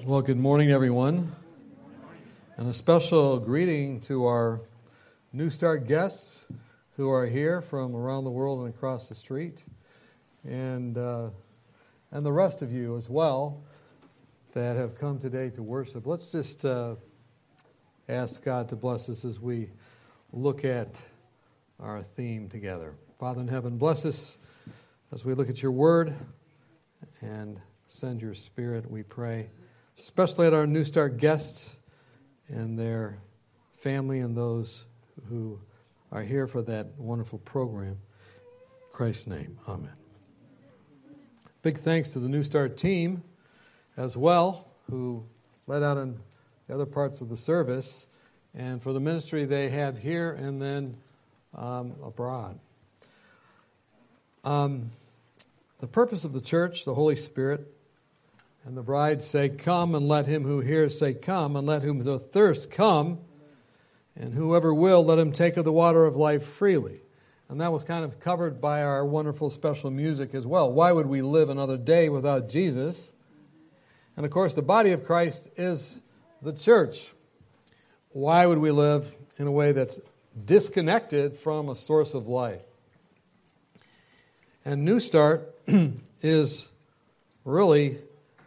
Well, good morning, everyone, and a special greeting to our New Start guests who are here from around the world and across the street, and the rest of you as well that have come today to worship. Let's just ask God to bless us as we look at our theme together. Father in heaven, bless us as we look at your word and send your spirit, we pray. Especially at our New Start guests and their family and those who are here for that wonderful program. In Christ's name, amen. Big thanks to the New Start team as well, who led out in the other parts of the service, and for the ministry they have here and then abroad. The purpose of the church, the Holy Spirit, and the bride say, "Come, and let him who hears say, Come, and let whom is athirst come, and whoever will, let him take of the water of life freely." And that was kind of covered by our wonderful special music as well. Why would we live another day without Jesus? And of course, the body of Christ is the church. Why would we live in a way that's disconnected from a source of life? And New Start is really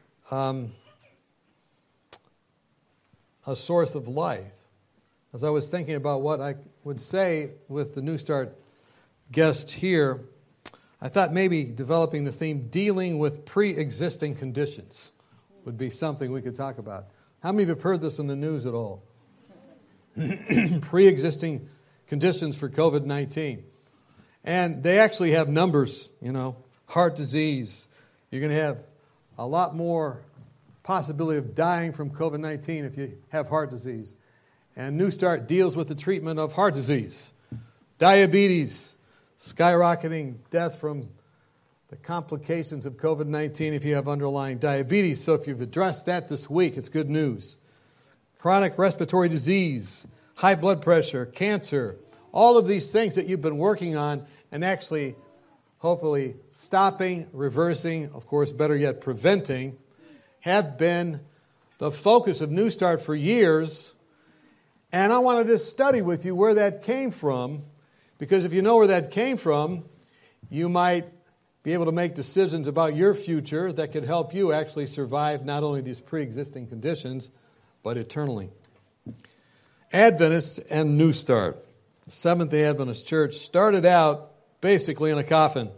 a source of life. As I was thinking about what I would say with the New Start guest here, I thought maybe developing the theme, dealing with pre-existing conditions, would be something we could talk about. How many of you have heard this in the news at all? Pre-existing conditions for COVID-19. And they actually have numbers, heart disease. You're going to have a lot more possibility of dying from COVID-19 if you have heart disease. And New Start deals with the treatment of heart disease. Diabetes, skyrocketing death from the complications of COVID-19 if you have underlying diabetes. So if you've addressed that this week, it's good news. Chronic respiratory disease, high blood pressure, cancer, all of these things that you've been working on and actually hopefully stopping, reversing, of course, better yet, preventing, have been the focus of New Start for years. And I wanted to study with you where that came from, because if you know where that came from, you might be able to make decisions about your future that could help you actually survive not only these pre-existing conditions, but eternally. Adventists and New Start. Seventh-day Adventist Church started out basically in a coffin.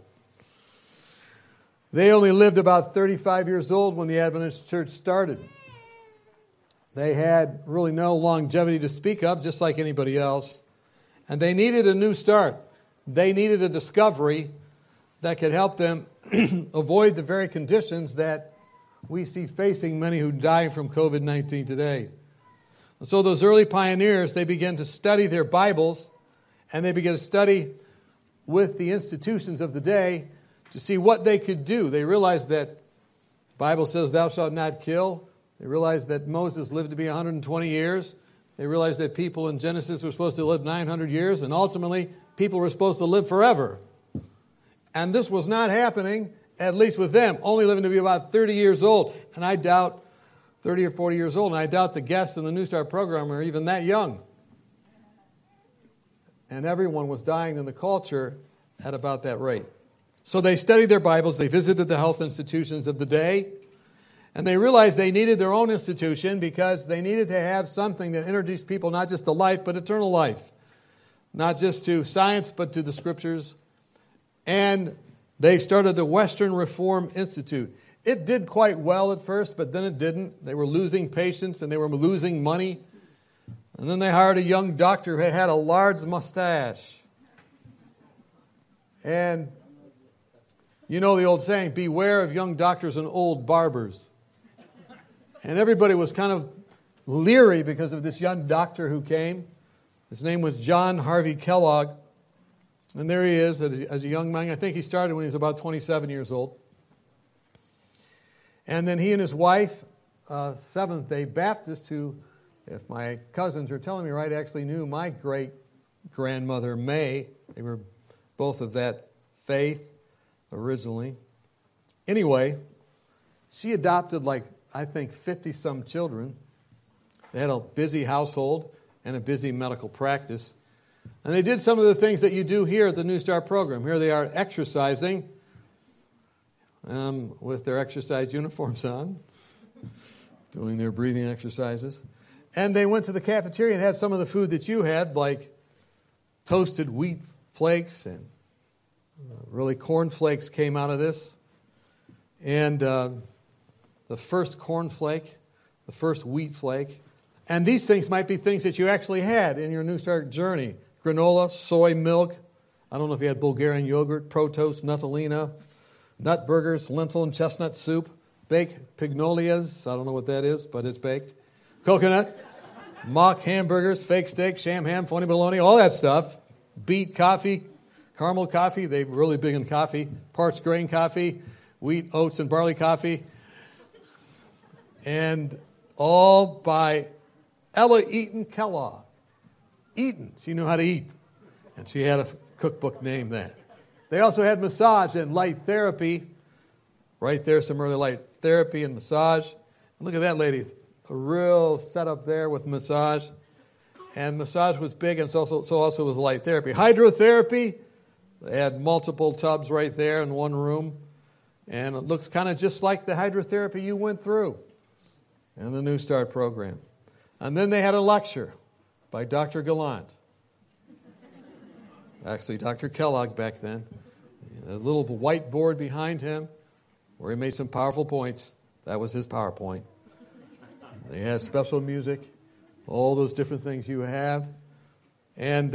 They only lived about 35 years old when the Adventist Church started. They had really no longevity to speak of, just like anybody else. And they needed a new start. They needed a discovery that could help them avoid the very conditions that we see facing many who die from COVID-19 today. And so those early pioneers, they began to study their Bibles, and they began to study with the institutions of the day to see what they could do. They realized that the Bible says, "Thou shalt not kill." They realized that Moses lived to be 120 years. They realized that people in Genesis were supposed to live 900 years, and ultimately, people were supposed to live forever. And this was not happening, at least with them, only living to be about 30 years old. And I doubt, 30 or 40 years old, and I doubt the guests in the New Start program are even that young. And everyone was dying in the culture at about that rate. So they studied their Bibles, they visited the health institutions of the day, and they realized they needed their own institution because they needed to have something that introduced people not just to life, but eternal life. Not just to science, but to the Scriptures. And they started the Western Reform Institute. It did quite well at first, but then it didn't. They were losing patients and they were losing money. And then they hired a young doctor who had a large mustache. And you know the old saying, beware of young doctors and old barbers. And everybody was kind of leery because of this young doctor who came. His name was John Harvey Kellogg. And there he is as a young man. I think he started when he was about 27 years old. And then he and his wife, Seventh-day Baptist, who, if my cousins are telling me right, actually knew my great-grandmother May. They were both of that faith originally. Anyway, she adopted like I think, 50-some children. They had a busy household and a busy medical practice. And they did some of the things that you do here at the New Start program. Here they are exercising with their exercise uniforms on, doing their breathing exercises. And they went to the cafeteria and had some of the food that you had, like toasted wheat flakes, and really corn flakes came out of this. And the first corn flake, the first wheat flake. And these things might be things that you actually had in your New Start journey. Granola, soy milk. I don't know if you had Bulgarian yogurt, Protos, Nutelina, nut burgers, lentil and chestnut soup, baked pignolias. I don't know what that is, but it's baked. Coconut, mock hamburgers, fake steak, sham ham, phony bologna, all that stuff. Beet coffee, caramel coffee. They're really big in coffee. Parched grain coffee, wheat, oats, and barley coffee. And all by Ella Eaton Kellogg. Eaton, she knew how to eat. And she had a cookbook named that. They also had massage and light therapy. Right there, some early light therapy and massage. And look at that lady, a real setup there with massage. And massage was big, and so also was light therapy. Hydrotherapy, they had multiple tubs right there in one room. And it looks kind of just like the hydrotherapy you went through in the New Start program. And then they had a lecture by Dr. Gallant. Actually, Dr. Kellogg back then. A little whiteboard behind him where he made some powerful points. That was his PowerPoint. They had special music, all those different things you have. And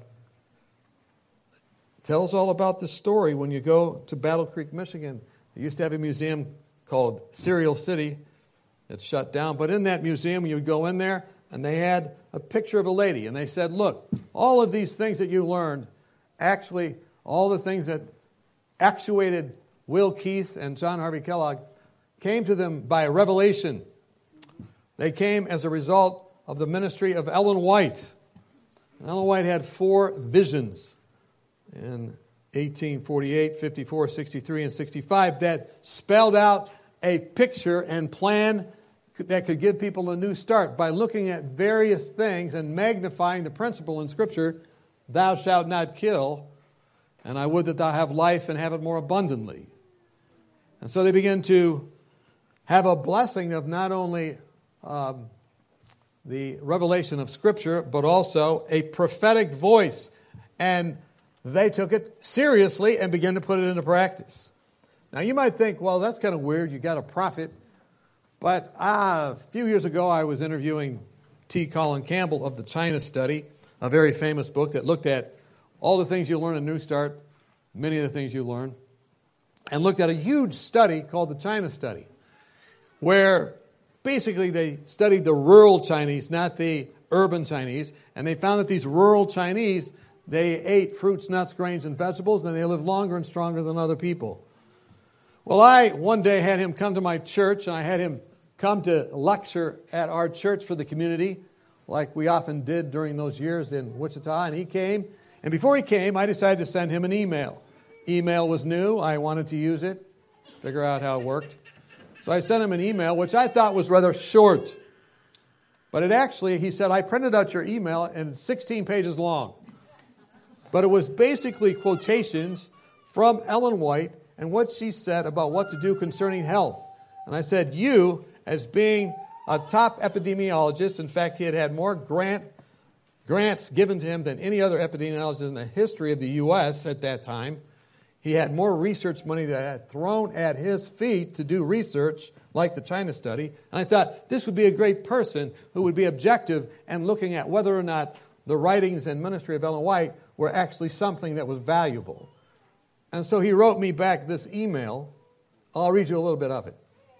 tell us all about this story when you go to Battle Creek, Michigan. They used to have a museum called Cereal City. It's shut down. But in that museum, you would go in there, and they had a picture of a lady. And they said, look, all of these things that you learned, actually, all the things that actuated Will Keith and John Harvey Kellogg came to them by revelation. They came as a result of the ministry of Ellen White. And Ellen White had 4 visions in 1848, 54, 63, and 65 that spelled out a picture and plan that could give people a new start by looking at various things and magnifying the principle in Scripture, thou shalt not kill, and I would that thou have life and have it more abundantly. And so they begin to have a blessing of not only the revelation of Scripture, but also a prophetic voice. And they took it seriously and began to put it into practice. Now you might think, well, that's kind of weird. You got a prophet. But a few years ago, I was interviewing T. Colin Campbell of the China Study, a very famous book that looked at all the things you learn in New Start, many of the things you learn, and looked at a huge study called the China Study, where basically they studied the rural Chinese, not the urban Chinese, and they found that these rural Chinese, they ate fruits, nuts, grains, and vegetables, and they lived longer and stronger than other people. Well, I one day had him come to my church, and I had him come to lecture at our church for the community, like we often did during those years in Wichita, and he came. And before he came, I decided to send him an email. Email was new. I wanted to use it, figure out how it worked. So I sent him an email, which I thought was rather short. But it actually, he said, I printed out your email, and it's 16 pages long. But it was basically quotations from Ellen White and what she said about what to do concerning health. And I said, you, as being a top epidemiologist, in fact, he had had more grants given to him than any other epidemiologist in the history of the U.S. at that time. He had more research money that had thrown at his feet to do research like the China Study. And I thought this would be a great person who would be objective and looking at whether or not the writings and ministry of Ellen White were actually something that was valuable. And so he wrote me back this email. I'll read you a little bit of it.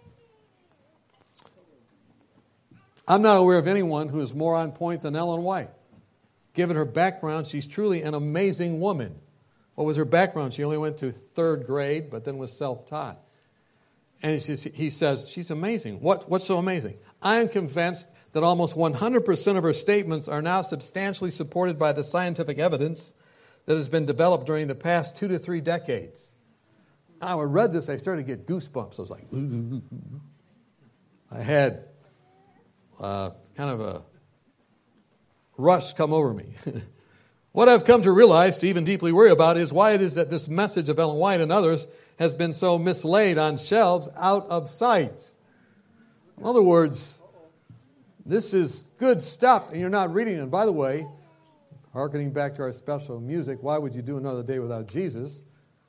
I'm not aware of anyone who is more on point than Ellen White. Given her background, she's truly an amazing woman. What was her background? She only went to 3rd grade, but then was self-taught. And he says, she's amazing. What's so amazing? I am convinced that almost 100% of her statements are now substantially supported by the scientific evidence that has been developed during the past 2 to 3 decades. I read this, I started to get goosebumps. I was like, ooh. I had kind of a rush come over me. What I've come to realize, to even deeply worry about, is why it is that this message of Ellen White and others has been so mislaid on shelves out of sight. In other words, this is good stuff, and you're not reading it. And by the way, hearkening back to our special music, why would you do another day without Jesus?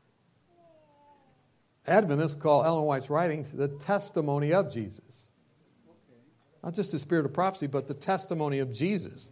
Adventists call Ellen White's writings the testimony of Jesus. Not just the spirit of prophecy, but the testimony of Jesus.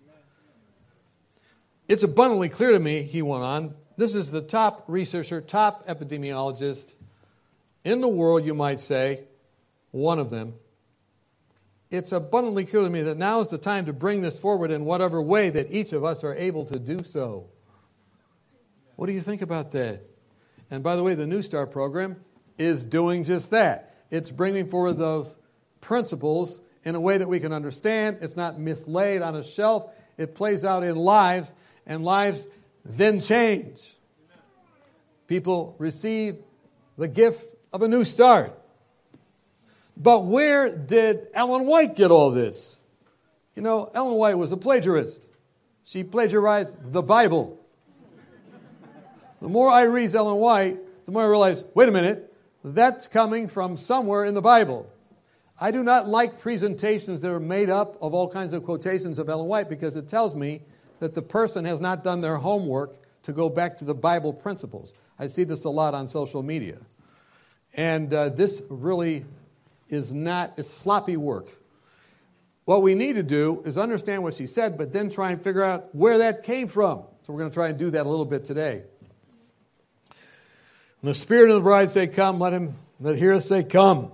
It's abundantly clear to me, he went on, this is the top researcher, top epidemiologist in the world, you might say, one of them. It's abundantly clear to me that now is the time to bring this forward in whatever way that each of us are able to do so. What do you think about that? And by the way, the New Start program is doing just that. It's bringing forward those principles in a way that we can understand. It's not mislaid on a shelf. It plays out in lives, and lives then change. People receive the gift of a new start. But where did Ellen White get all this? You know, Ellen White was a plagiarist. She plagiarized the Bible. The more I read Ellen White, the more I realize, wait a minute, that's coming from somewhere in the Bible. I do not like presentations that are made up of all kinds of quotations of Ellen White because it tells me that the person has not done their homework to go back to the Bible principles. I see this a lot on social media. And this really is not, it's sloppy work. What we need to do is understand what she said, but then try and figure out where that came from. So we're going to try and do that a little bit today. When the Spirit of the bride say, come, let hear us say, come.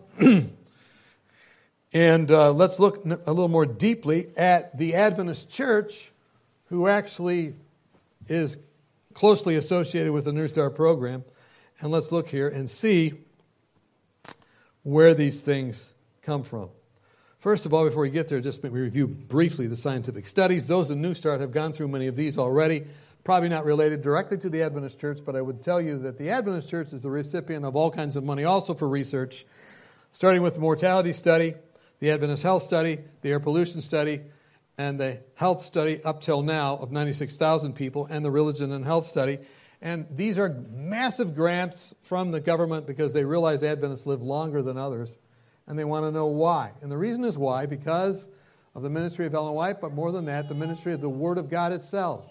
And let's look a little more deeply at the Adventist church, who actually is closely associated with the New Start program. And let's look here and see where these things come from. First of all, before we get there, just review briefly the scientific studies. Those in New Start have gone through many of these already. Probably not related directly to the Adventist church, but I would tell you that the Adventist church is the recipient of all kinds of money also for research, starting with the mortality study, the Adventist health study, the air pollution study, and the health study up till now of 96,000 people, and the religion and health study. And these are massive grants from the government because they realize Adventists live longer than others, and they want to know why. And the reason is why, because of the ministry of Ellen White, but more than that, the ministry of the Word of God itself.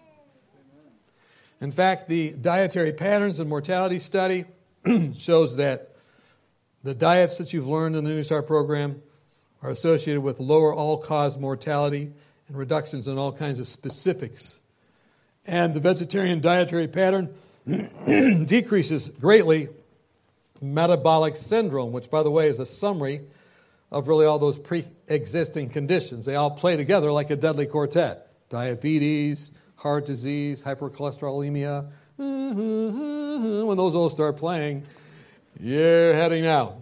In fact, the dietary patterns and mortality study shows that the diets that you've learned in the New Start program are associated with lower all-cause mortality and reductions in all kinds of specifics. And the vegetarian dietary pattern decreases greatly metabolic syndrome, which, by the way, is a summary of really all those pre-existing conditions. They all play together like a deadly quartet. Diabetes, heart disease, hypercholesterolemia. When those all start playing, you're heading out.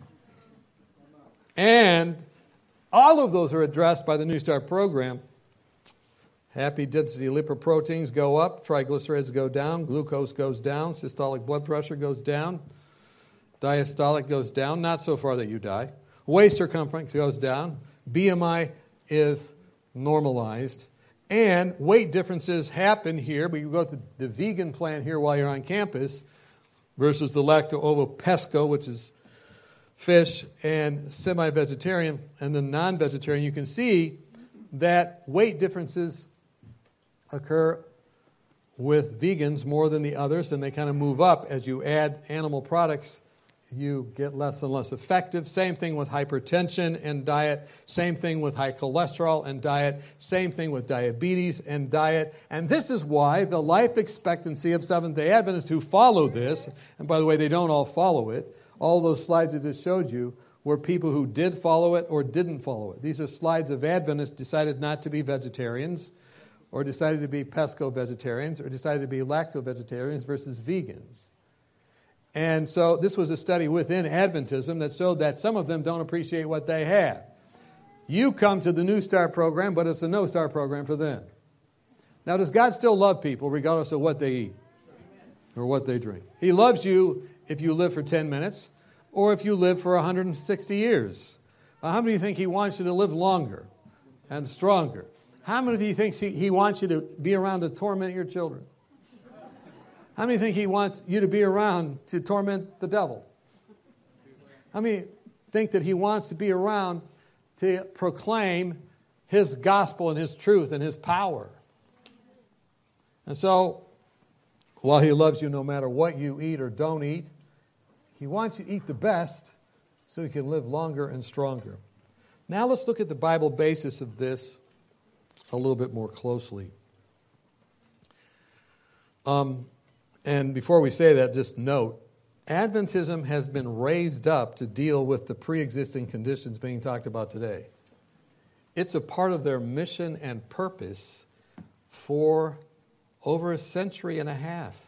And all of those are addressed by the New Start program. Happy density lipoproteins go up, triglycerides go down, glucose goes down, systolic blood pressure goes down, diastolic goes down, not so far that you die. Waist circumference goes down, BMI is normalized, and weight differences happen here. But you go to the vegan plan here while you're on campus versus the lacto-ovo-pesco, which is fish, and semi-vegetarian, and the non-vegetarian. You can see that weight differences occur with vegans more than the others, and they kind of move up. As you add animal products, you get less and less effective. Same thing with hypertension and diet. Same thing with high cholesterol and diet. Same thing with diabetes and diet. And this is why the life expectancy of Seventh-day Adventists who follow this, and by the way, they don't all follow it, all those slides I just showed you were people who did follow it or didn't follow it. These are slides of Adventists decided not to be vegetarians, or decided to be pesco-vegetarians, or decided to be lacto-vegetarians versus vegans. And so this was a study within Adventism that showed that some of them don't appreciate what they have. You come to the New Start program, but it's a No Start program for them. Now, does God still love people regardless of what they eat or what they drink? He loves you if you live for 10 minutes or if you live for 160 years. How many of you think He wants you to live longer and stronger? How many of you think He wants you to be around to torment your children? How many think He wants you to be around to torment the devil? How many think that He wants to be around to proclaim His gospel and His truth and His power? And so, while He loves you no matter what you eat or don't eat, He wants you to eat the best so you can live longer and stronger. Now let's look at the Bible basis of this a little bit more closely. And before we say that, just note, Adventism has been raised up to deal with the pre-existing conditions being talked about today. It's a part of their mission and purpose for over a century and a half.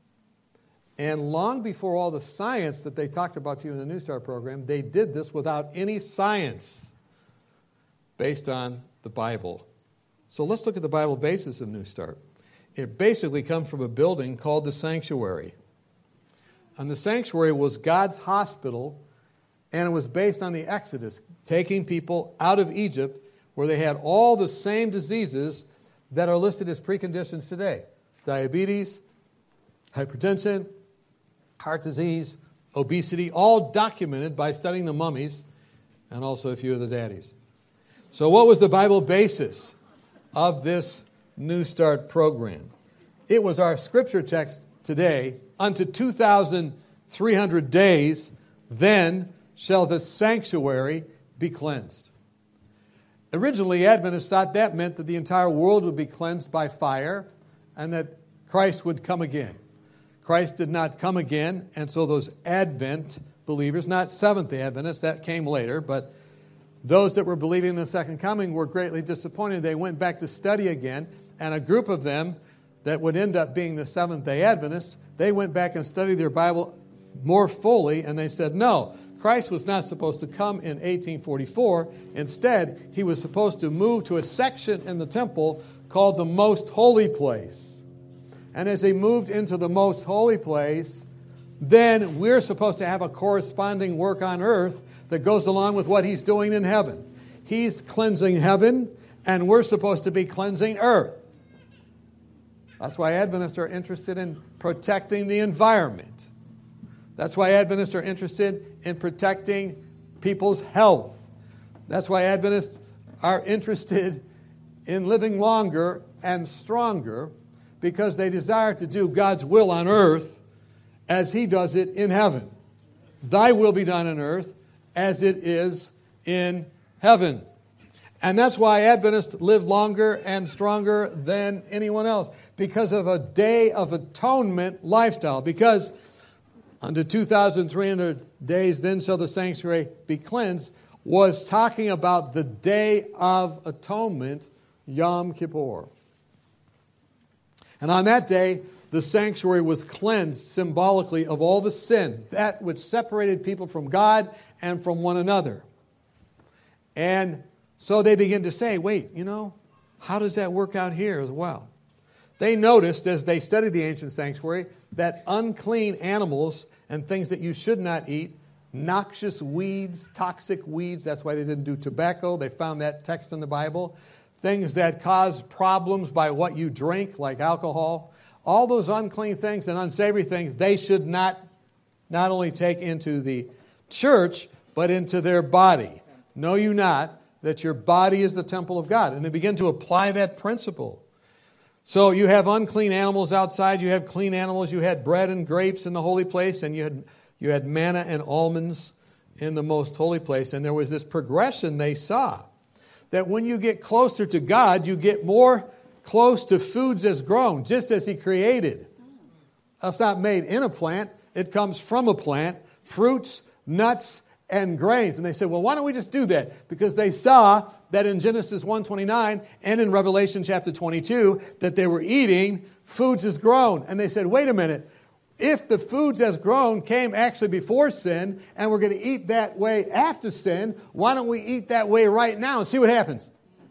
And long before all the science that they talked about to you in the New Start program, they did this without any science based on the Bible. So let's look at the Bible basis of New Start. It basically comes from a building called the sanctuary. And the sanctuary was God's hospital, and it was based on the Exodus, taking people out of Egypt where they had all the same diseases that are listed as preconditions today. Diabetes, hypertension, heart disease, obesity, all documented by studying the mummies and also a few of the daddies. So what was the Bible basis of this New Start program? It was our scripture text today, unto 2,300 days, then shall the sanctuary be cleansed. Originally, Adventists thought that meant that the entire world would be cleansed by fire and that Christ would come again. Christ did not come again, and so those Advent believers, not Seventh-day Adventists, that came later, but those that were believing in the second coming were greatly disappointed. They went back to study again, and a group of them that would end up being the Seventh-day Adventists, they went back and studied their Bible more fully, and they said, no, Christ was not supposed to come in 1844. Instead, He was supposed to move to a section in the temple called the Most Holy Place. And as He moved into the Most Holy Place, then we're supposed to have a corresponding work on earth that goes along with what He's doing in heaven. He's cleansing heaven, and we're supposed to be cleansing earth. That's why Adventists are interested in protecting the environment. That's why Adventists are interested in protecting people's health. That's why Adventists are interested in living longer and stronger, because they desire to do God's will on earth as He does it in heaven. Thy will be done on earth as it is in heaven. And that's why Adventists live longer and stronger than anyone else, because of a Day of Atonement lifestyle. Because unto 2,300 days, then shall the sanctuary be cleansed, was talking about the Day of Atonement, Yom Kippur. And on that day, the sanctuary was cleansed symbolically of all the sin, that which separated people from God and from one another. And so they begin to say, wait, how does that work out here as well? They noticed as they studied the ancient sanctuary that unclean animals and things that you should not eat, noxious weeds, toxic weeds, that's why they didn't do tobacco. They found that text in the Bible. Things that cause problems by what you drink, like alcohol. All those unclean things and unsavory things, they should not only take into the church, but into their body. Know you not that your body is the temple of God? And they begin to apply that principle. So you have unclean animals outside, you have clean animals, you had bread and grapes in the holy place, and you had manna and almonds in the most holy place. And there was this progression they saw, that when you get closer to God, you get more close to foods as grown, just as He created. That's not made in a plant, it comes from a plant, fruits, nuts, and grains. And they said, well, why don't we just do that? Because they saw that in Genesis 1:29 and in Revelation chapter 22 that they were eating foods as grown. And they said, wait a minute, if the foods as grown came actually before sin and we're going to eat that way after sin, why don't we eat that way right now and see what happens?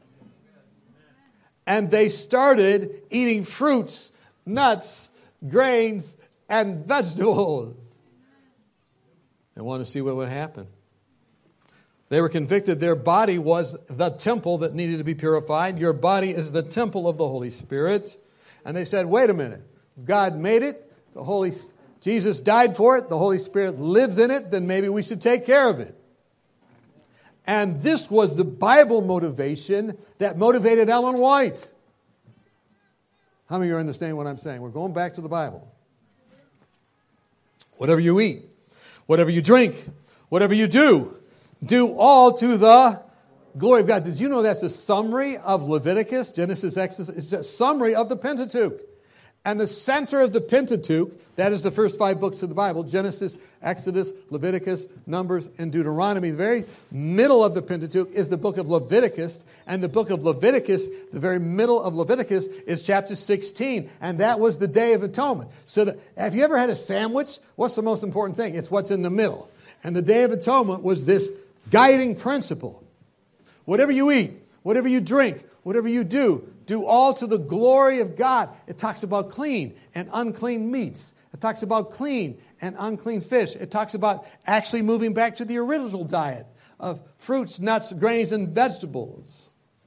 And they started eating fruits, nuts, grains, and vegetables. They wanted to see what would happen. They were convicted their body was the temple that needed to be purified. Your body is the temple of the Holy Spirit. And they said, wait a minute. If God made it, Jesus died for it, the Holy Spirit lives in it, then maybe we should take care of it. And this was the Bible motivation that motivated Ellen White. How many of you understand what I'm saying? We're going back to the Bible. Whatever you eat, whatever you drink, whatever you do all to the glory of God. Did you know that's a summary of Leviticus, Genesis, Exodus? It's a summary of the Pentateuch. And the center of the Pentateuch, that is the first 5 books of the Bible, Genesis, Exodus, Leviticus, Numbers, and Deuteronomy. The very middle of the Pentateuch is the book of Leviticus. And the book of Leviticus, the very middle of Leviticus, is chapter 16. And that was the Day of Atonement. So have you ever had a sandwich? What's the most important thing? It's what's in the middle. And the Day of Atonement was this guiding principle. Whatever you eat, whatever you drink, whatever you do all to the glory of God. It talks about clean and unclean meats. It talks about clean and unclean fish. It talks about actually moving back to the original diet of fruits, nuts, grains, and vegetables.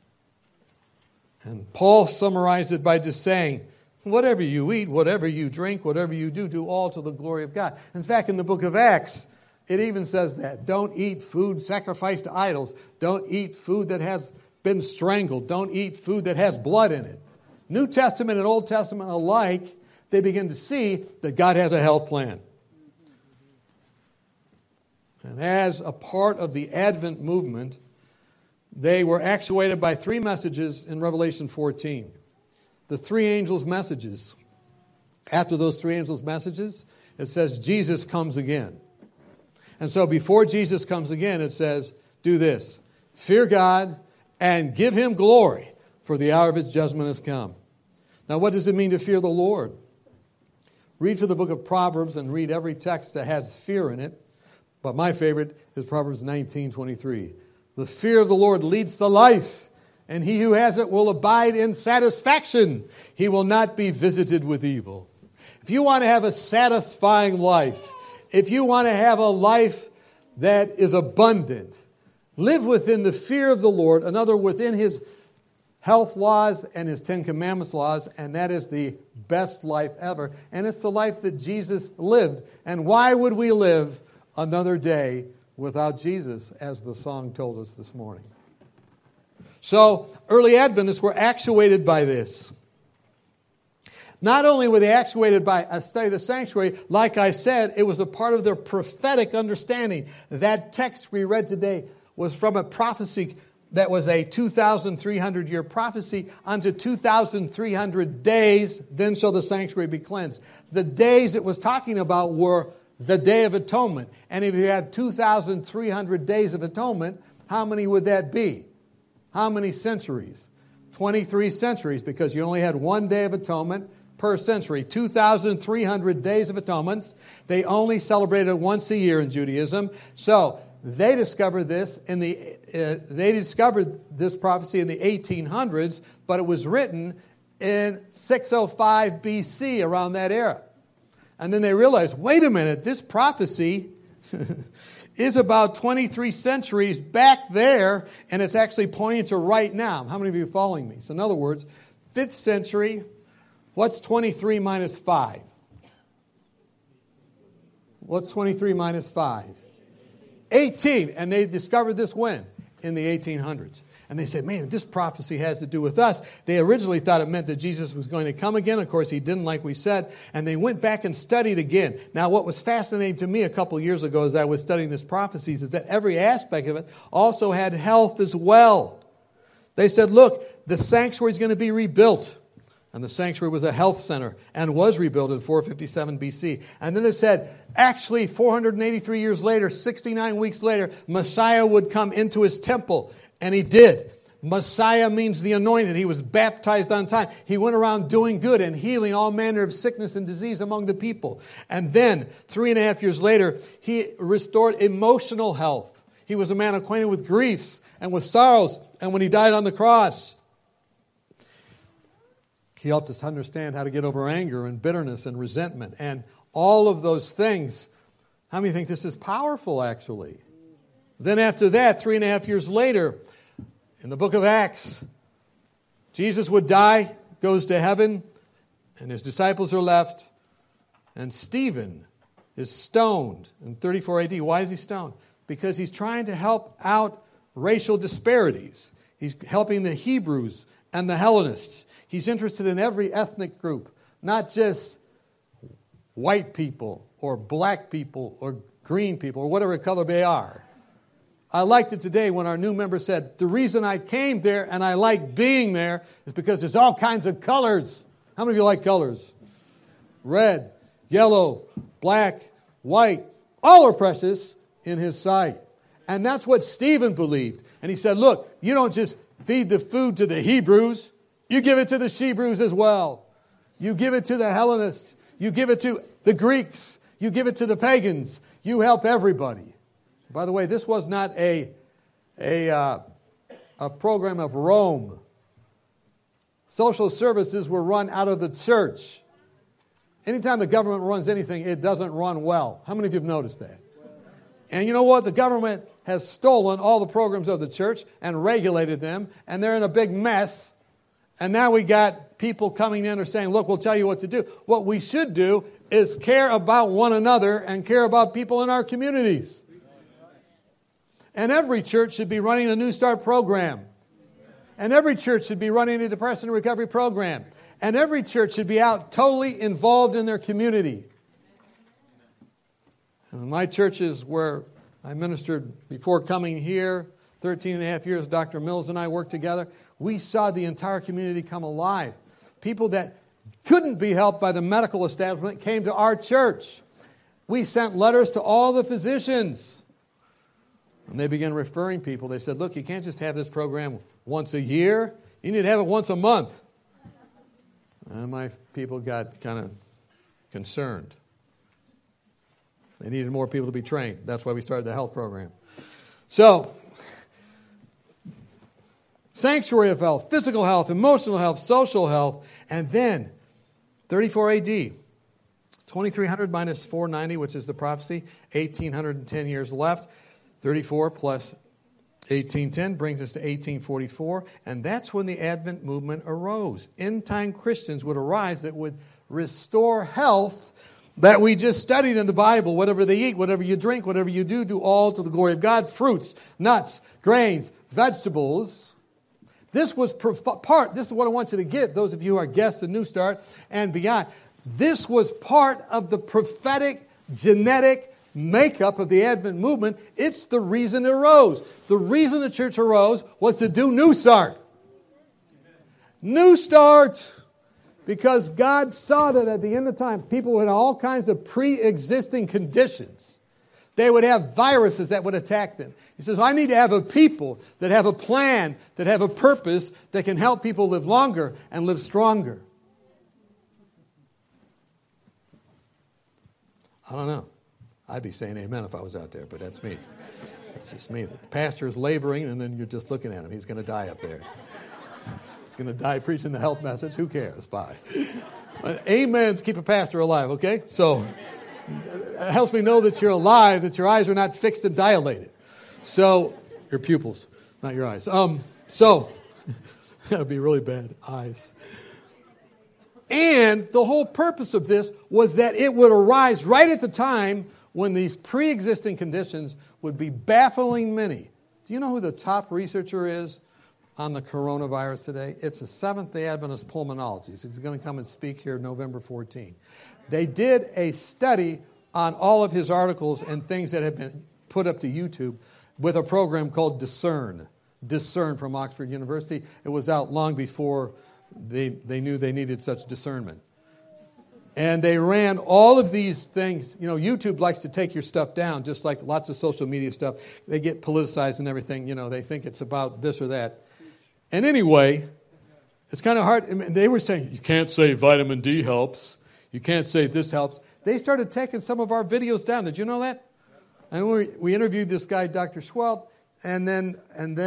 And Paul summarized it by just saying, whatever you eat, whatever you drink, whatever you do all to the glory of God. In fact, in the book of Acts, it even says that. Don't eat food sacrificed to idols. Don't eat food that has been strangled. Don't eat food that has blood in it. New Testament and Old Testament alike, they begin to see that God has a health plan. And as a part of the Advent movement, they were actuated by 3 messages in Revelation 14. The 3 angels' messages. After those 3 angels' messages, it says Jesus comes again. And so before Jesus comes again, it says, do this. Fear God and give Him glory, for the hour of His judgment has come. Now, what does it mean to fear the Lord? Read through the book of Proverbs and read every text that has fear in it. But my favorite is Proverbs 19:23. The fear of the Lord leads to life, and he who has it will abide in satisfaction. He will not be visited with evil. If you want to have a satisfying life, if you want to have a life that is abundant, live within the fear of the Lord, another within His health laws and His 10 Commandments laws, and that is the best life ever. And it's the life that Jesus lived. And why would we live another day without Jesus, as the song told us this morning? So, early Adventists were actuated by this. Not only were they actuated by a study of the sanctuary, like I said, it was a part of their prophetic understanding. That text we read today was from a prophecy that was a 2,300-year prophecy. Unto 2,300 days, then shall the sanctuary be cleansed. The days it was talking about were the Day of Atonement. And if you have 2,300 days of atonement, how many would that be? How many centuries? 23 centuries, because you only had one Day of Atonement per century. 2,300 days of atonement. They only celebrated it once a year in Judaism. So they discovered this prophecy in the 1800s, but it was written in 605 BC, around that era. And then they realized, wait a minute, this prophecy is about 23 centuries back there, and it's actually pointing to right now. How many of you are following me? So in other words, 5th century, what's 23 minus 5? What's 23 minus 5? 18. And they discovered this when? In the 1800s. And they said, man, this prophecy has to do with us. They originally thought it meant that Jesus was going to come again. Of course, He didn't, like we said. And they went back and studied again. Now, what was fascinating to me a couple years ago as I was studying this prophecy is that every aspect of it also had health as well. They said, look, the sanctuary is going to be rebuilt. And the sanctuary was a health center and was rebuilt in 457 BC. And then it said, actually, 483 years later, 69 weeks later, Messiah would come into His temple. And He did. Messiah means the anointed. He was baptized on time. He went around doing good and healing all manner of sickness and disease among the people. And then, 3.5 years later, He restored emotional health. He was a man acquainted with griefs and with sorrows. And when He died on the cross, He helped us understand how to get over anger and bitterness and resentment and all of those things. How many think this is powerful, actually? Then after that, 3.5 years later, in the book of Acts, Jesus would die, goes to heaven, and his disciples are left, and Stephen is stoned in 34 AD. Why is he stoned? Because he's trying to help out racial disparities. He's helping the Hebrews and the Hellenists. He's interested in every ethnic group, not just white people or black people or green people or whatever color they are. I liked it today when our new member said, the reason I came there and I like being there is because there's all kinds of colors. How many of you like colors? Red, yellow, black, white, all are precious in his sight. And that's what Stephen believed. And he said, look, you don't just feed the food to the Hebrews, you give it to the Shebrews as well. You give it to the Hellenists. You give it to the Greeks. You give it to the pagans. You help everybody. By the way, this was not a program of Rome. Social services were run out of the church. Anytime the government runs anything, it doesn't run well. How many of you have noticed that? And you know what? The government has stolen all the programs of the church and regulated them, and they're in a big mess. And now we got people coming in and saying, look, we'll tell you what to do. What we should do is care about one another and care about people in our communities. And every church should be running a New Start program. And every church should be running a depression recovery program. And every church should be out totally involved in their community. And my churches where I ministered before coming here, 13 and a half years, Dr. Mills and I worked together, we saw the entire community come alive. People that couldn't be helped by the medical establishment came to our church. We sent letters to all the physicians. And they began referring people. They said, look, you can't just have this program once a year. You need to have it once a month. And my people got kind of concerned. They needed more people to be trained. That's why we started the health program. So, sanctuary of health, physical health, emotional health, social health, and then 34 AD, 2300 minus 490, which is the prophecy, 1810 years left. 34 plus 1810 brings us to 1844, and that's when the Advent movement arose. End-time Christians would arise that would restore health that we just studied in the Bible. Whatever they eat, whatever you drink, whatever you do all to the glory of God. Fruits, nuts, grains, vegetables. This was this is what I want you to get, those of you who are guests of New Start and beyond. This was part of the prophetic, genetic makeup of the Advent movement. It's the reason it arose. The reason the church arose was to do New Start. New Start. Because God saw that at the end of time, people had all kinds of pre-existing conditions. They would have viruses that would attack them. He says, I need to have a people that have a plan, that have a purpose, that can help people live longer and live stronger. I don't know. I'd be saying amen if I was out there, but that's me. That's just me. The pastor is laboring, and then you're just looking at him. He's going to die up there. He's going to die preaching the health message. Who cares? Bye. Amen to keep a pastor alive, okay? So it helps me know that you're alive, that your eyes are not fixed and dilated. So, your pupils, not your eyes. So, that would be really bad, eyes. And the whole purpose of this was that it would arise right at the time when these pre-existing conditions would be baffling many. Do you know who the top researcher is on the coronavirus today? It's the Seventh-day Adventist pulmonologist. He's going to come and speak here November 14. They did a study on all of his articles and things that have been put up to YouTube with a program called Discern. Discern from Oxford University. It was out long before they knew they needed such discernment. And they ran all of these things. You know, YouTube likes to take your stuff down, just like lots of social media stuff. They get politicized and everything. You know, they think it's about this or that. And anyway, it's kind of hard. I mean, they were saying, you can't say vitamin D helps. You can't say this helps. They started taking some of our videos down. Did you know that? And we interviewed this guy, Dr. Schwab, and then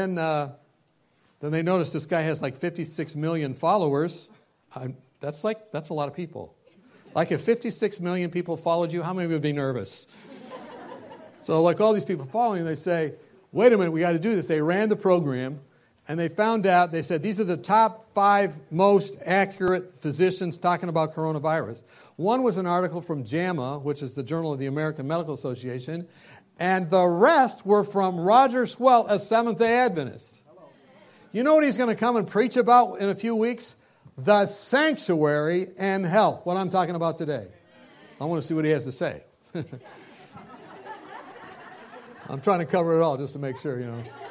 they noticed this guy has like 56 million followers. That's a lot of people. Like if 56 million people followed you, how many would be nervous? So like all these people following, they say, wait a minute, we got to do this. They ran the program, and they found out, they said, these are the top 5 most accurate physicians talking about coronavirus. One was an article from JAMA, which is the Journal of the American Medical Association, and the rest were from Roger Swelt, a Seventh-day Adventist. You know what he's going to come and preach about in a few weeks? The sanctuary and health, what I'm talking about today. I want to see what he has to say. I'm trying to cover it all just to make sure,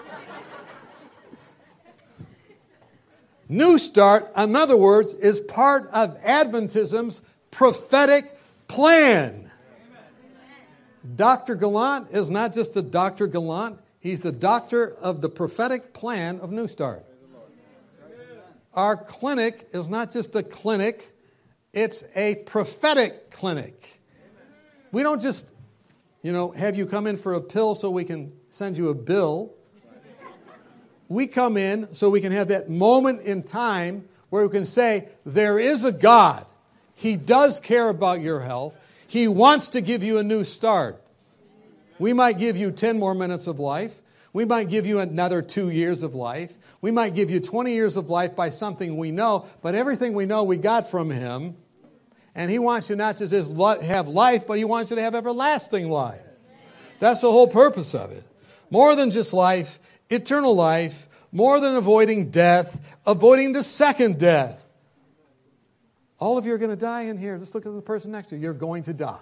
New Start, in other words, is part of Adventism's prophetic plan. Dr. Gallant is not just a Dr. Gallant. He's the doctor of the prophetic plan of New Start. Our clinic is not just a clinic. It's a prophetic clinic. We don't just, have you come in for a pill so we can send you a bill. We come in so we can have that moment in time where we can say, there is a God. He does care about your health. He wants to give you a new start. We might give you 10 more minutes of life. We might give you another 2 years of life. We might give you 20 years of life by something we know, but everything we know we got from Him. And He wants you not to just have life, but He wants you to have everlasting life. That's the whole purpose of it. More than just life, eternal life, more than avoiding death, avoiding the second death. All of you are going to die in here. Just look at the person next to you. You're going to die.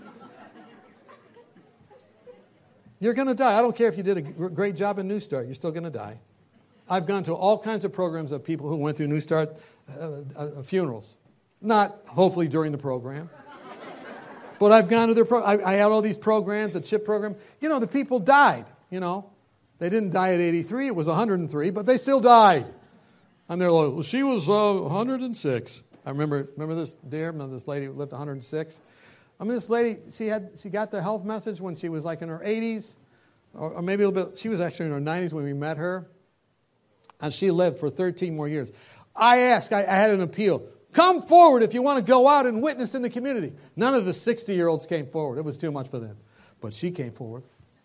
You're going to die. I don't care if you did a great job in New Start. You're still going to die. I've gone to all kinds of programs of people who went through New Start funerals. Not hopefully during the program. But I've gone to their I had all these programs, the CHIP program. The people died, They didn't die at 83. It was 103, but they still died. And they're like, well, she was 106. I remember this dear, this lady who lived 106. This lady, she got the health message when she was like in her 80s, or maybe a little bit. She was actually in her 90s when we met her, and she lived for 13 more years. I asked, I had an appeal. Come forward if you want to go out and witness in the community. None of the 60-year-olds came forward. It was too much for them. But she came forward.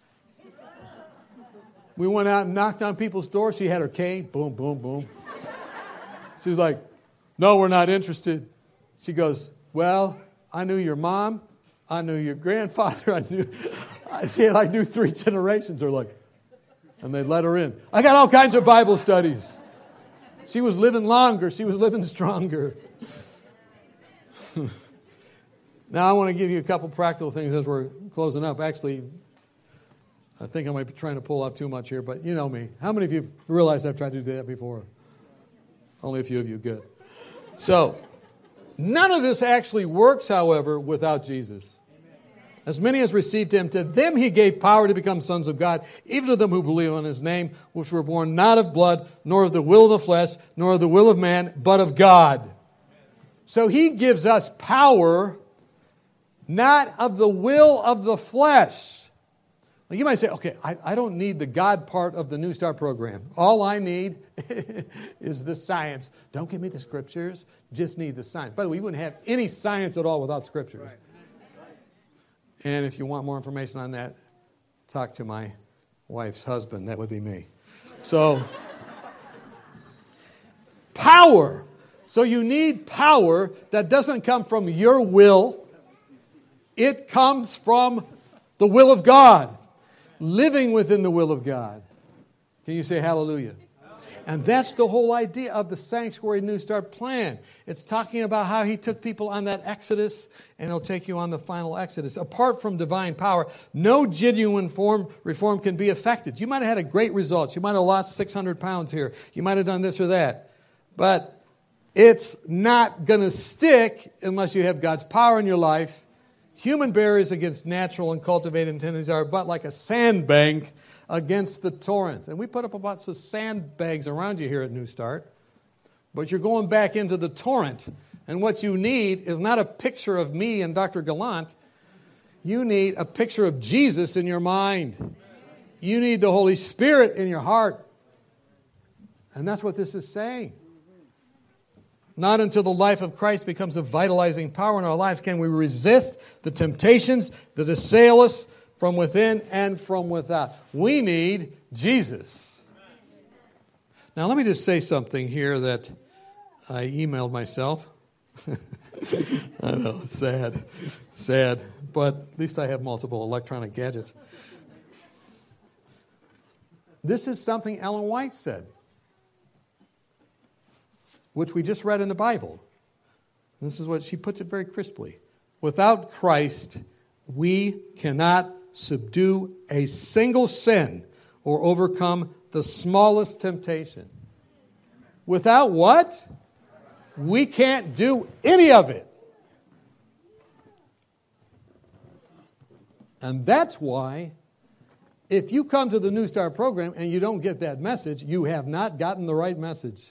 We went out and knocked on people's doors. She had her cane. Boom, boom, boom. She's like, no, we're not interested. She goes, well, I knew your mom. I knew your grandfather. She knew 3 generations. And they let her in. I got all kinds of Bible studies. She was living longer. She was living stronger. Now, I want to give you a couple practical things as we're closing up. Actually, I think I might be trying to pull off too much here, but you know me. How many of you realize I've tried to do that before? Only a few of you. Good. So, none of this actually works, however, without Jesus. As many as received Him, to them He gave power to become sons of God, even to them who believe on His name, which were born not of blood, nor of the will of the flesh, nor of the will of man, but of God. So He gives us power, not of the will of the flesh. Well, you might say, okay, I don't need the God part of the New Start program. All I need is the science. Don't give me the scriptures, just need the science. By the way, you wouldn't have any science at all without scriptures. Right. And if you want more information on that, talk to my wife's husband. That would be me. So, power. So you need power that doesn't come from your will. It comes from the will of God. Living within the will of God. Can you say hallelujah? And that's the whole idea of the Sanctuary New Start plan. It's talking about how He took people on that exodus, and He'll take you on the final exodus. Apart from divine power, no genuine reform can be effected. You might have had a great result. You might have lost 600 pounds here. You might have done this or that. But it's not going to stick unless you have God's power in your life. Human barriers against natural and cultivated tendencies are but like a sandbank against the torrent. And we put up a bunch of sandbags around you here at New Start. But you're going back into the torrent. And what you need is not a picture of me and Dr. Gallant. You need a picture of Jesus in your mind. You need the Holy Spirit in your heart. And that's what this is saying. Not until the life of Christ becomes a vitalizing power in our lives can we resist the temptations that assail us from within and from without. We need Jesus. Now, let me just say something here that I emailed myself. I know, sad, but at least I have multiple electronic gadgets. This is something Ellen White said, which we just read in the Bible. This is what she puts it very crisply. Without Christ, we cannot subdue a single sin or overcome the smallest temptation. Without what? We can't do any of it. And that's why, if you come to the New Start program and you don't get that message, you have not gotten the right message.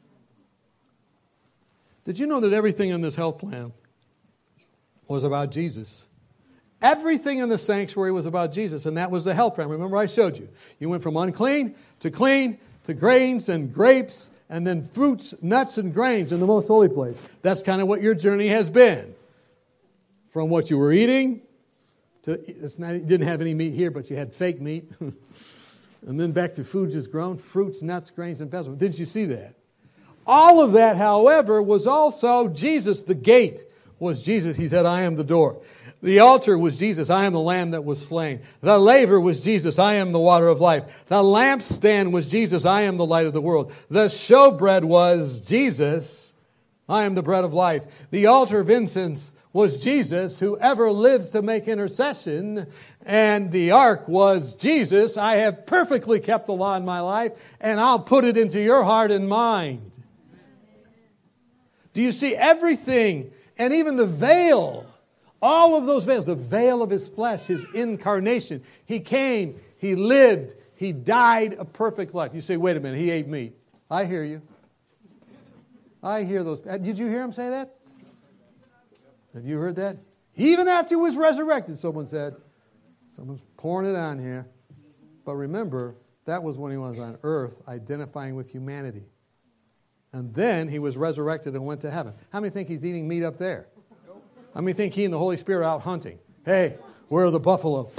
Did you know that everything in this health plan was about Jesus? Everything in the sanctuary was about Jesus, and that was the health plan. Remember I showed you. You went from unclean to clean to grains and grapes, and then fruits, nuts, and grains in the most holy place. That's kind of what your journey has been. From what you were eating, to you didn't have any meat here, but you had fake meat. And then back to food just grown, fruits, nuts, grains, and vegetables. Didn't you see that? All of that, however, was also Jesus. The gate was Jesus. He said, I am the door. The altar was Jesus. I am the lamb that was slain. The laver was Jesus. I am the water of life. The lampstand was Jesus. I am the light of the world. The showbread was Jesus. I am the bread of life. The altar of incense was Jesus, whoever lives to make intercession. And the ark was Jesus. I have perfectly kept the law in my life, and I'll put it into your heart and mind. Do you see everything? And even the veil. All of those veils, the veil of his flesh, his incarnation. He came, he lived, he died a perfect life. You say, wait a minute, he ate meat. I hear you. I hear those. Did you hear him say that? Have you heard that? Even after he was resurrected, someone said. Someone's pouring it on here. But remember, that was when he was on earth identifying with humanity. And then he was resurrected and went to heaven. How many think he's eating meat up there? How many think he and the Holy Spirit are out hunting? Hey, where are the buffalo?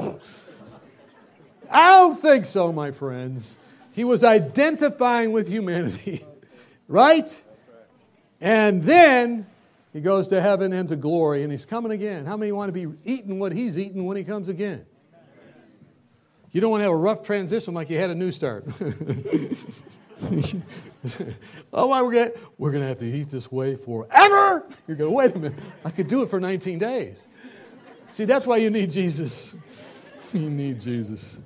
I don't think so, my friends. He was identifying with humanity, right? And then he goes to heaven and to glory, and he's coming again. How many want to be eating what he's eating when he comes again? You don't want to have a rough transition like you had a New Start. Oh, why we're going to have to eat this way forever? You're going, wait a minute. I could do it for 19 days. See, that's why you need Jesus. You need Jesus.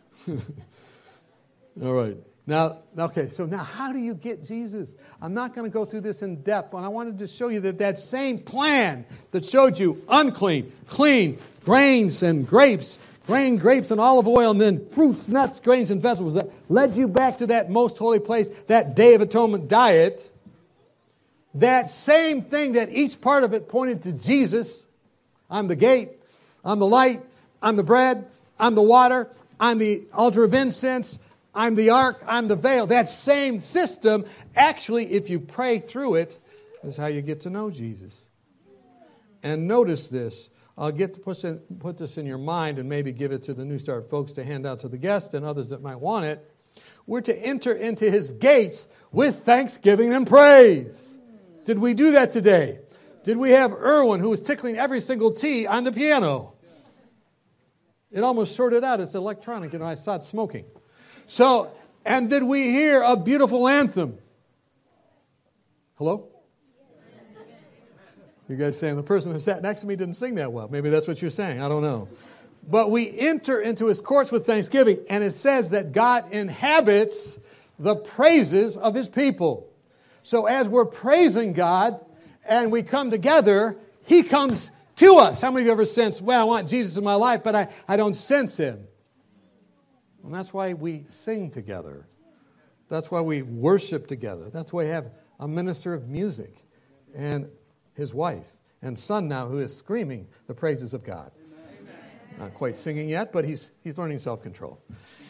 All right. Now, okay, so now how do you get Jesus? I'm not going to go through this in depth, but I wanted to show you that same plan that showed you unclean, clean, grains and grapes, grain, grapes, and olive oil, and then fruits, nuts, grains, and vegetables that led you back to that most holy place, that Day of Atonement diet. That same thing that each part of it pointed to Jesus. I'm the gate. I'm the light. I'm the bread. I'm the water. I'm the altar of incense. I'm the ark. I'm the veil. That same system, actually, if you pray through it, is how you get to know Jesus. And notice this. I'll get to put this in your mind and maybe give it to the New Start folks to hand out to the guests and others that might want it. We're to enter into his gates with thanksgiving and praise. Did we do that today? Did we have Erwin, who was tickling every single T on the piano? It almost sorted out. It's electronic, I started smoking. So, and did we hear a beautiful anthem? Hello? You guys saying the person who sat next to me didn't sing that well. Maybe that's what you're saying. I don't know. But we enter into his courts with thanksgiving, and it says that God inhabits the praises of his people. So as we're praising God and we come together, he comes to us. How many of you ever sensed, well, I want Jesus in my life, but I don't sense him? And that's why we sing together. That's why we worship together. That's why we have a minister of music and his wife and son now who is screaming the praises of God. Amen. Not quite singing yet, but he's learning self-control.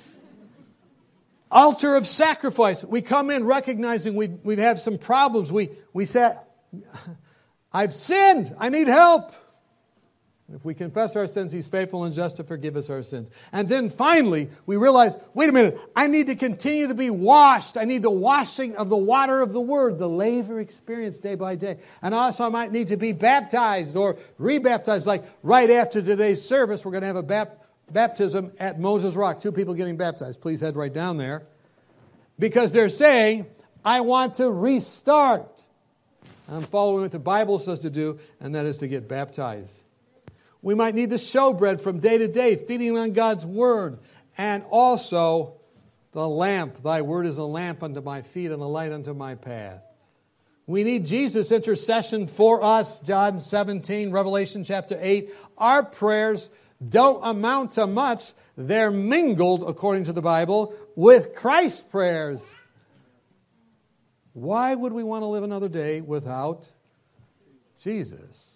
Altar of sacrifice. We come in recognizing we've had some problems. We say, I've sinned. I need help. If we confess our sins, He's faithful and just to forgive us our sins. And then finally, we realize, wait a minute, I need to continue to be washed. I need the washing of the water of the Word, the laver experience day by day. And also I might need to be baptized or rebaptized. Like right after today's service, we're going to have a baptism at Moses Rock. 2 people getting baptized. Please head right down there. Because they're saying, I want to restart. I'm following what the Bible says to do, and that is to get baptized. We might need the showbread from day to day, feeding on God's Word. And also the lamp. Thy Word is a lamp unto my feet and a light unto my path. We need Jesus' intercession for us. John 17, Revelation chapter 8. Our prayers don't amount to much. They're mingled, according to the Bible, with Christ's prayers. Why would we want to live another day without Jesus?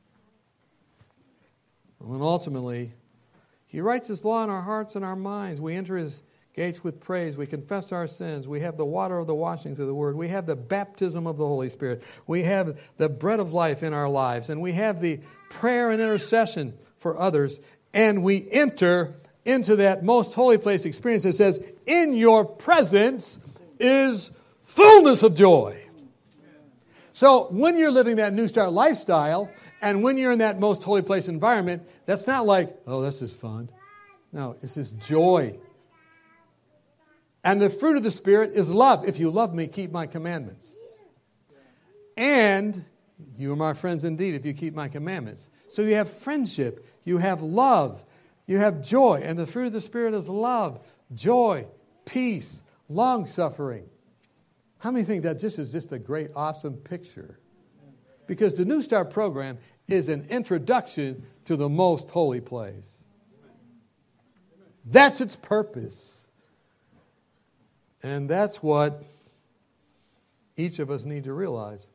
And ultimately, He writes His law in our hearts and our minds. We enter His gates with praise. We confess our sins. We have the water of the washings of the Word. We have the baptism of the Holy Spirit. We have the bread of life in our lives. And we have the prayer and intercession for others. And we enter into that most holy place experience that says, in your presence is fullness of joy. So when you're living that New Start lifestyle, and when you're in that most holy place environment, that's not like, oh, this is fun. No, it's this joy. And the fruit of the Spirit is love. If you love me, keep my commandments. And you are my friends indeed if you keep my commandments. So you have friendship, you have love, you have joy. And the fruit of the Spirit is love, joy, peace, long-suffering. How many think that this is just a great, awesome picture? Because the New Start program is an introduction to the most holy place. That's its purpose. And that's what each of us need to realize.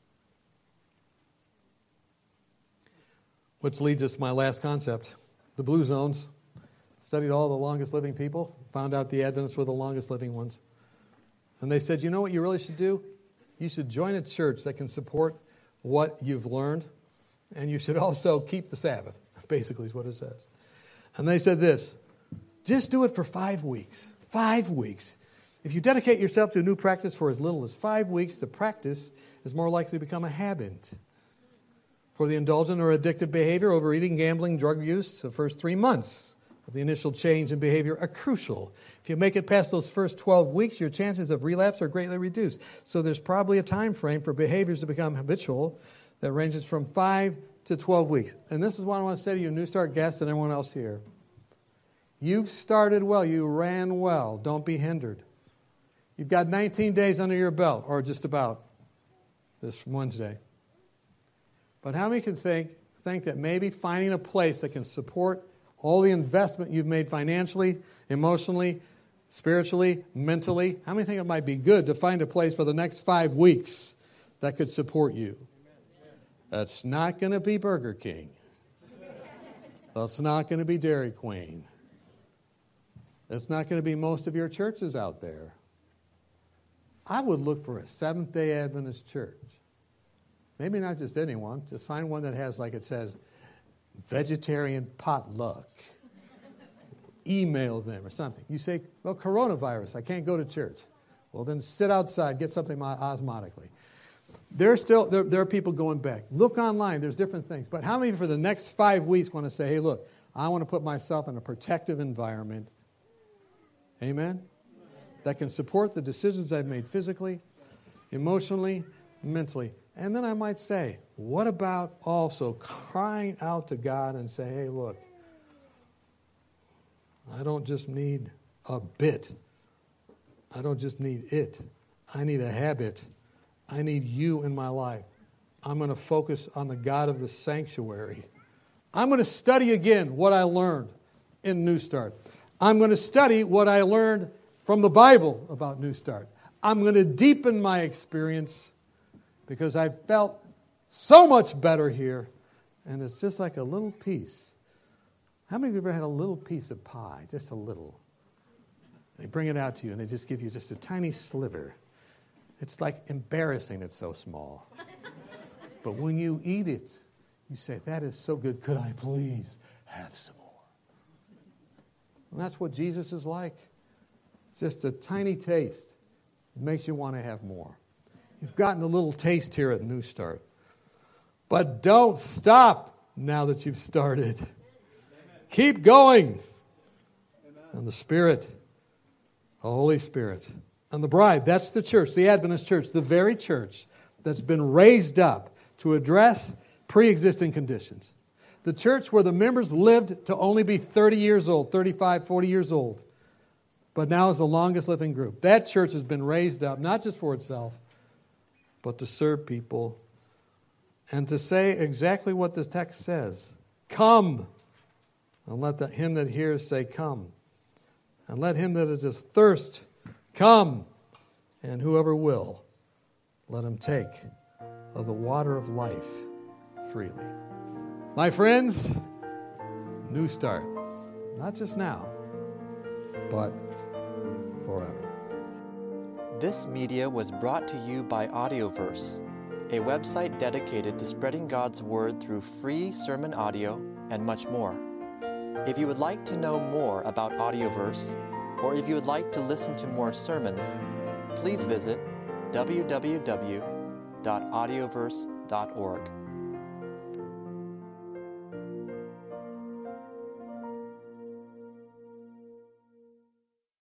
Which leads us to my last concept, the blue zones. Studied all the longest living people, found out the Adventists were the longest living ones. And they said, you know what you really should do? You should join a church that can support what you've learned, and you should also keep the Sabbath, basically is what it says. And they said this, just do it for 5 weeks. 5 weeks. If you dedicate yourself to a new practice for as little as 5 weeks, the practice is more likely to become a habit. For the indulgent or addictive behavior, overeating, gambling, drug use, the first 3 months of the initial change in behavior are crucial. If you make it past those first 12 weeks, your chances of relapse are greatly reduced. So there's probably a time frame for behaviors to become habitual that ranges from 5 to 12 weeks. And this is what I want to say to you, New Start guests and everyone else here. You've started well. You ran well. Don't be hindered. You've got 19 days under your belt, or just about, this Wednesday. But how many can think that maybe finding a place that can support all the investment you've made financially, emotionally, spiritually, mentally, how many think it might be good to find a place for the next 5 weeks that could support you? That's not going to be Burger King. That's not going to be Dairy Queen. That's not going to be most of your churches out there. I would look for a Seventh-day Adventist church. Maybe not just anyone. Just find one that has, like it says, vegetarian potluck. Email them or something. You say, well, coronavirus, I can't go to church. Well, then sit outside, get something osmotically. There are people going back. Look online, there's different things. But how many for the next 5 weeks want to say, hey, look, I want to put myself in a protective environment. Amen? That can support the decisions I've made physically, emotionally, mentally. And then I might say, what about also crying out to God and say, hey, look, I don't just need a bit. I don't just need it. I need a habit. I need you in my life. I'm going to focus on the God of the sanctuary. I'm going to study again what I learned in New Start. I'm going to study what I learned from the Bible about New Start. I'm going to deepen my experience because I felt so much better here. And it's just like a little piece. How many of you ever had a little piece of pie? Just a little. They bring it out to you and they just give you just a tiny sliver. It's like embarrassing it's so small. But when you eat it, You say, that is so good. Could I please have some more? And that's what Jesus is like. Just a tiny taste. It makes you want to have more. You've gotten a little taste here at New Start. But don't stop now that you've started. Amen. Keep going. Amen. And the Spirit, the Holy Spirit, and the bride, that's the church, the Adventist church, the very church that's been raised up to address pre-existing conditions. The church where the members lived to only be 30 years old, 35, 40 years old, but now is the longest living group. That church has been raised up, not just for itself, but to serve people and to say exactly what this text says. Come. And let him that hears say, come. And let him that is thirst come. And whoever will, let him take of the water of life freely. My friends, New Start. Not just now, but forever. This media was brought to you by Audioverse, a website dedicated to spreading God's Word through free sermon audio and much more. If you would like to know more about Audioverse, or if you would like to listen to more sermons, please visit www.audioverse.org.